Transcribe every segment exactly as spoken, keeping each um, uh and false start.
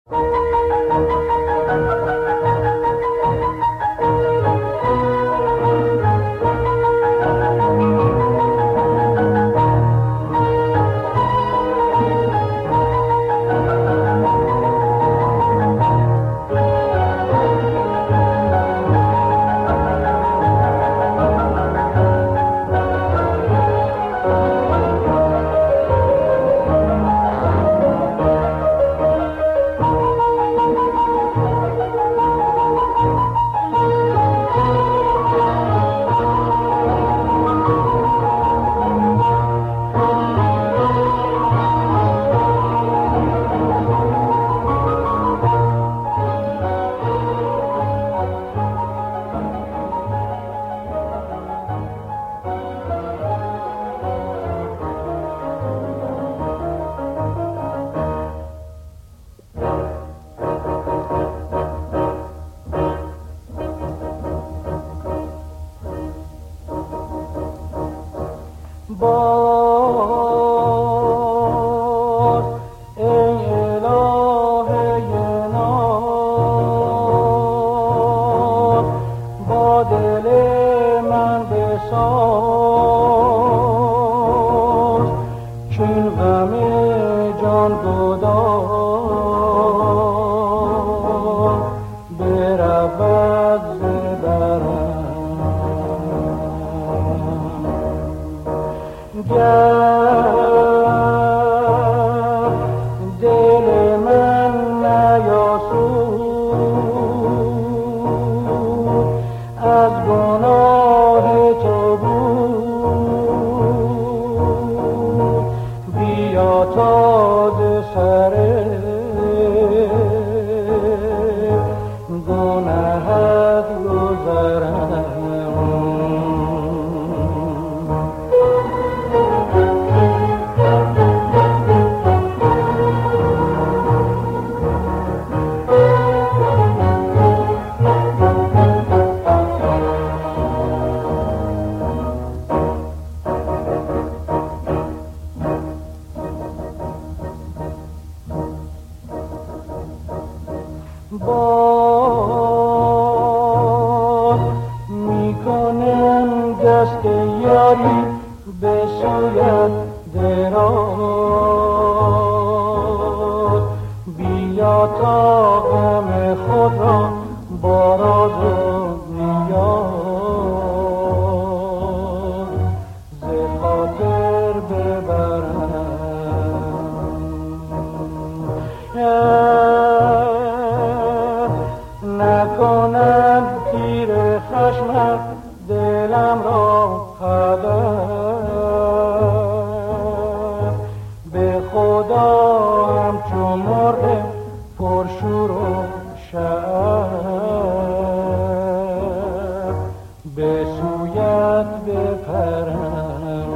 باز ای الهه ناز با دل من بساز چون غم جان گداز برود ز برم گر دل من نیاسود از گناه تو بود بیا تا ز سر گناهت گذرم باز میکنم دست یاری به سویت دراز بیا تا غم خود را با راز و نیاز ز خاطر ببرم نکنم تیر خشمت دلم را خبر به خدا همچو مرغ پرشور و شعر به سویت بپرم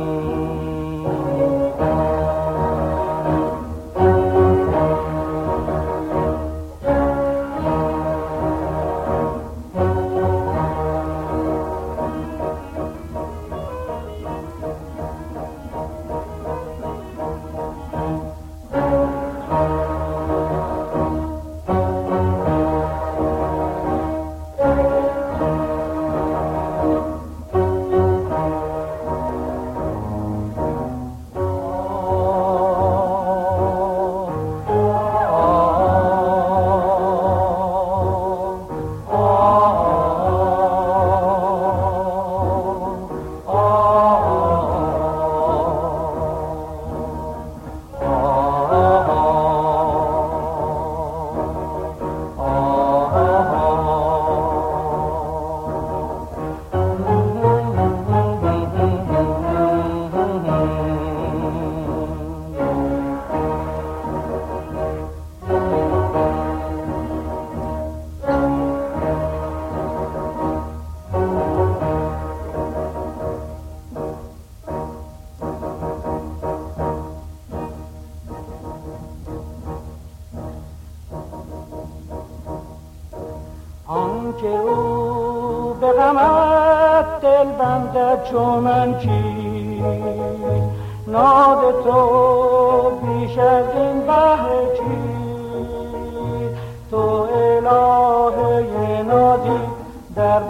آنکه او به غمت دل بندد چو من چیست ناز تو بیش از این بهر چیست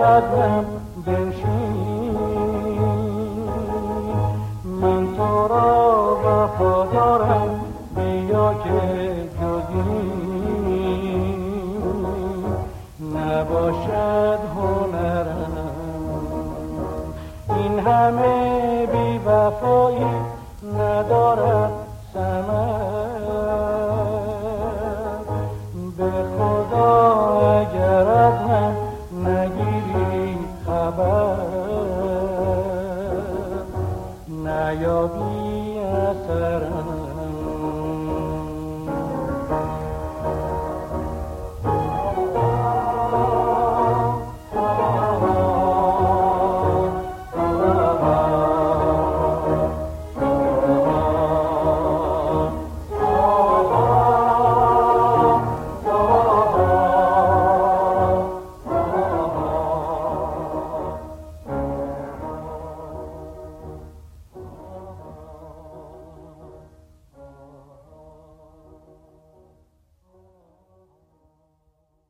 شبنم